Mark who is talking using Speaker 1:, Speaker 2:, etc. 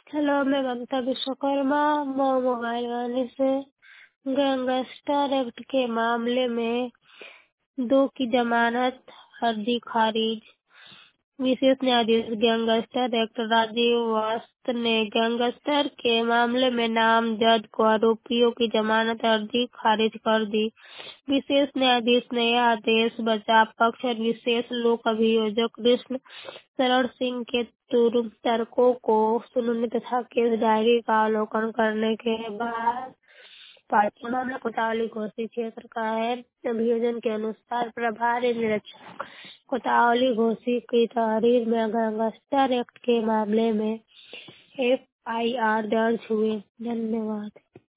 Speaker 1: Hello, मैं ममता Vishwakarma mobile वाले से गैंगस्टर एक्ट के मामले में 2 की जमानत अर्जी खारिज। विशेष न्यायाधीश गैंगस्टर एक्ट राजीव वस्त ने गैंगस्टर के मामले में नामजद को आरोपियों की जमानत अर्जी खारिज कर दी। विशेष न्यायाधीश ने यह आदेश बचाव पक्ष और विशेष लोक अभियोजक कृष्ण शरण सिंह के तर्कों को सुनने तथा केस डायरी का अवलोकन करने के बाद पार्टी मामला कोतवाली घोसी क्षेत्र का है। अभियोजन के अनुसार प्रभारी निरीक्षक कोतवाली घोसी की तहरीर में गैंगस्टर एक्ट के मामले में FIR दर्ज हुए। धन्यवाद।